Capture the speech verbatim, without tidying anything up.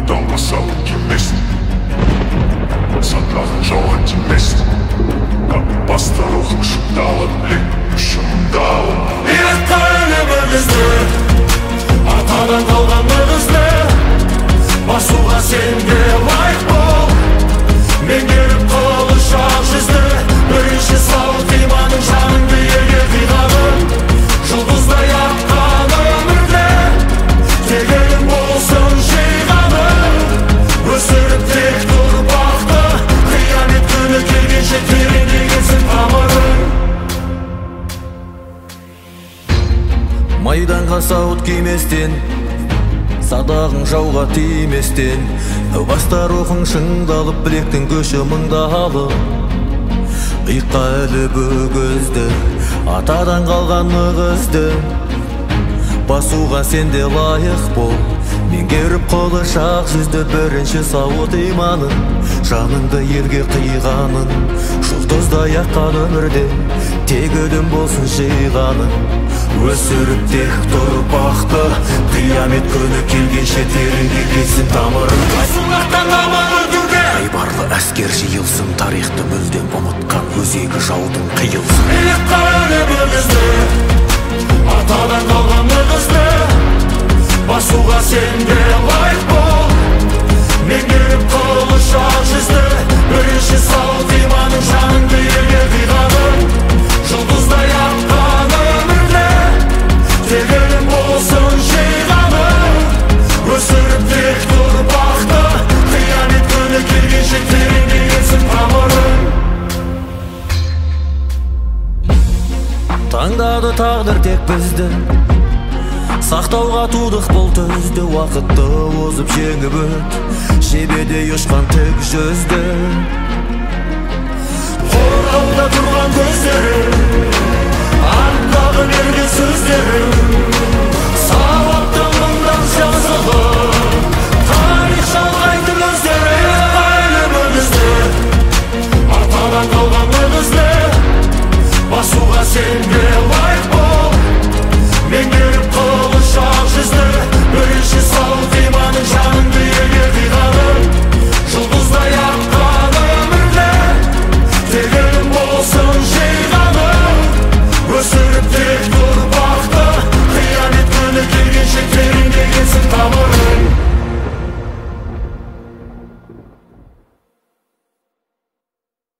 Атаңға салып келмесін, сатыларын жауған тимесін. Баста рухың шыңдалып, білек шыңдалып. Ұятқа өлімімізді, атадан қалғанымызды басуға сен де лайық бол. Меңгеріп қылышақ жүзді, бірінші сауыт иманың жаныңды елге қиғаның. Жұлдыздай аққан өмірде тегелің болсын жиғаның. Өсіріп тек тұрпақты, қиямет күні келгенше тереңдегенсің тамырың. Майданға сауыт киместен, садағың жауға тиместен, баста рухың шыңдалып, білектің көші мыңдалып. Иыққа іліп өгізді, атадан қалған нығызды басуға сен де лайық бол. Меңгеріп қылышақ жүзді, бірінші сауыт иманың жаныңды елге қиғаның. Жұлдыздай аққан өмірде тек өлім болсын жиғаның. Өсіріп тек тұрпақты, қиямет күні келгенше тереңдегенсің тамырың. Қайсылақтан аман өтуге айбарлы әскер жиылсын, тарихты мүлдем ұмытқан өзегі жаудың қиылсын. Иыққа өлімімізді, атадан қалған нығызды басуға сен де лайық бол. Меңгеріп қылышақ жүзді, бірінші сауыт иманың жаныңды елге қиғаның. Жұлдыздай аққан өмірде тегелің болсын жиғаның. Өсіріп тек тұрпақты, қиямет күні келгенше тереңдегенсің тамырың. Таңдады тағдыр тек бізді, сақтауға тудық бұл төзді. Уақытты озып жеңіп өт, жебедей ұшқан тік жүзді. Қорғауда тұрған көздері, артындағы берген сөздері сауаптың мыңдан жазылып, тарих жалғайтын өздері. Өлімімізді, атадан қалған нығызды басуға сен де лайық бол.